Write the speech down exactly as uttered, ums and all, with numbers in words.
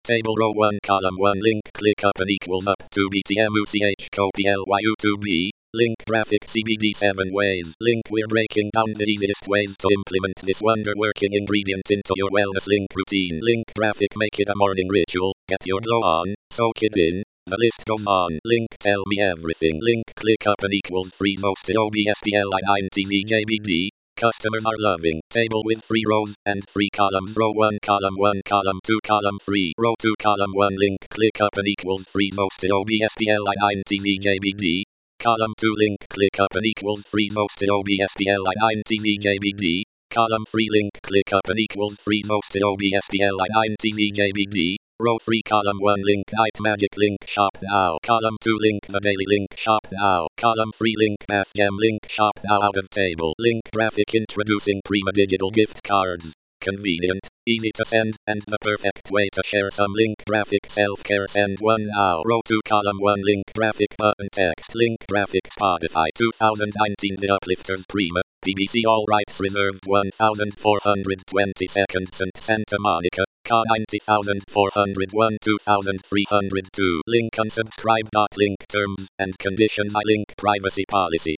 Table row one column one link click up and equals up to B T M U C H C O P L Y U two B. Link graphic C B D seven ways. Link we're breaking down the easiest ways to implement this wonder working ingredient into your wellness link routine. Link graphic make it a morning ritual. Get your glow on. Soak it in. The list goes on. Link tell me everything. Link click up and equals three posted O B S P L I nine T Z J B D. Customers are loving. Table with three rows and three columns. Row one column one column two column three. Row two column one link click up and equals three posted O B S P L I nine T Z J B D. Column two link click up and equals three posted O B S P L I nine T Z J B D. Column three link click up and equals three posted O B S P L I nine T Z J B D. Row three column one link night magic link shop now. Column two link the daily link shop now. Column three link bath gem link shop now. Out of table link graphic introducing Prima digital gift cards. Convenient, easy to send, and the perfect way to share some link graphic self-care send one now. Row two column one link graphic button text link graphic Spotify two thousand nineteen The Uplifters Prima, B B C All Rights Reserved one thousand four hundred twenty seconds and Santa Monica, C A ninety thousand four hundred one two thousand three hundred two. Link unsubscribe. Link terms and conditions. I link privacy policy.